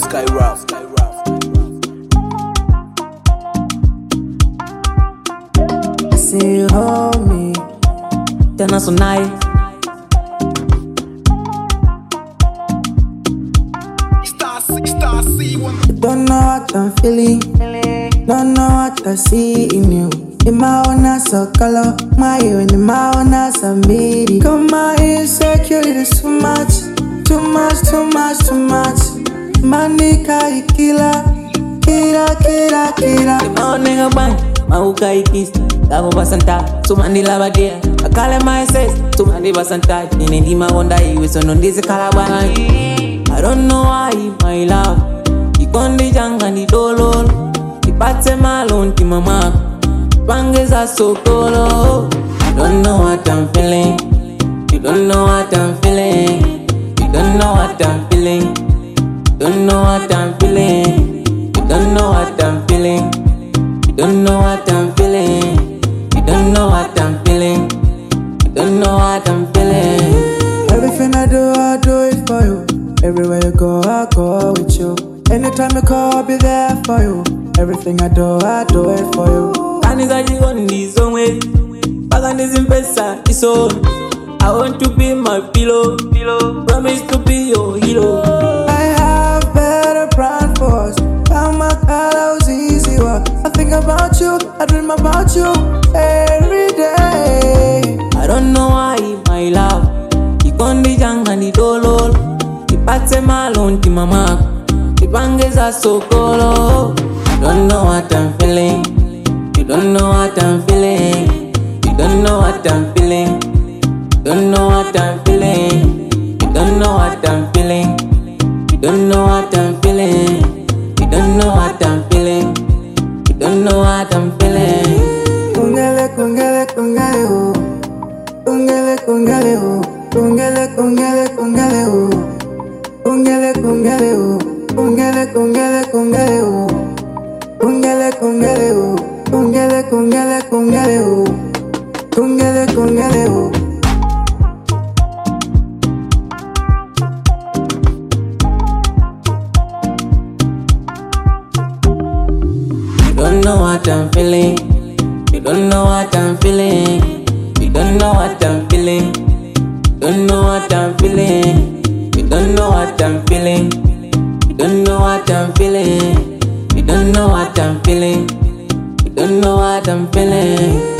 Skyrock. I see you hold me, then I'm so nice. You don't know what I'm feeling, don't know what I see in you. In my own ass a color, my you in my own ass a midi. Come my insecurity is too much, too much, too much, too much. Manika ikila, kira. My own nigga bang, my uka ikis. Lavo basanta, tumandi lava dear. I call him my sis, tumandi basanta. Nini ma wonder you so no this calaban. I don't know why my love. You kondi janga ni dolol. Ipate malon ti mama. Bangeza so colo. You don't know what I'm feeling. You don't know what I'm feeling. You don't know what I'm feeling. You don't know what I'm feeling. You don't know what I'm feeling. You don't know what I'm feeling. You don't know what I'm feeling. You don't know what I'm feeling. Everything I do it for you. Everywhere you go, I go with you. Anytime you call, I'll be there for you. Everything I do it for you. Kanizaji on this own way. Pagandis in pesa, it's all. I want to be my pillow. Promise to be your hero. I have better plan for us. Found my car, was easy work. I think about you, I dream about you every day. I don't know why, my love. Ikondi janga ni dolol. Ipate malon ti mama. Ipangeza so colo. You don't know what I'm feeling. You don't know what I'm feeling. You don't know what I'm feeling. You don't know what I'm feeling. You don't know what I'm feeling. You don't know what I'm feeling. You don't know what I'm feeling. You don't know what I'm feeling. Kungele oh. Kungele oh. Kungele oh. Kungele oh. Kungele oh. Kungele oh. Kungele oh. Kungele oh. You don't know what I'm feeling. You don't know what I'm feeling. You don't know what I'm feeling. You don't know what I'm feeling. You don't know what I'm feeling. You don't know what I'm feeling. You don't know what I'm feeling. You don't know what I'm feeling.